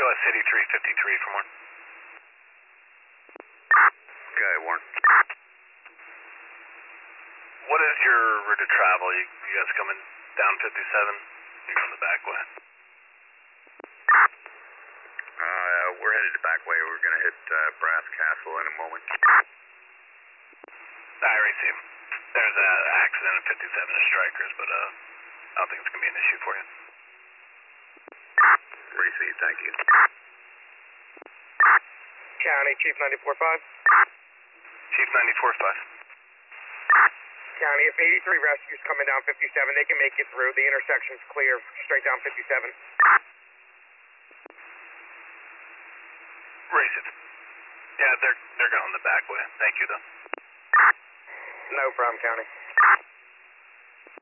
City 353 for Warren. Okay, Warren. What is your route of travel? You guys coming down 57? You're going the back way. We're headed the back way. We're going to hit Brass Castle in a moment. I already see him. There's an accident at 57 of strikers, but I don't think it's going to be an issue for you. Receive, thank you. County, Chief 94.5. Chief 94.5. County, if 83 rescues coming down 57, they can make it through. The intersection's clear, straight down 57. Race it. Yeah, they're going the back way. Thank you, though. No problem, County.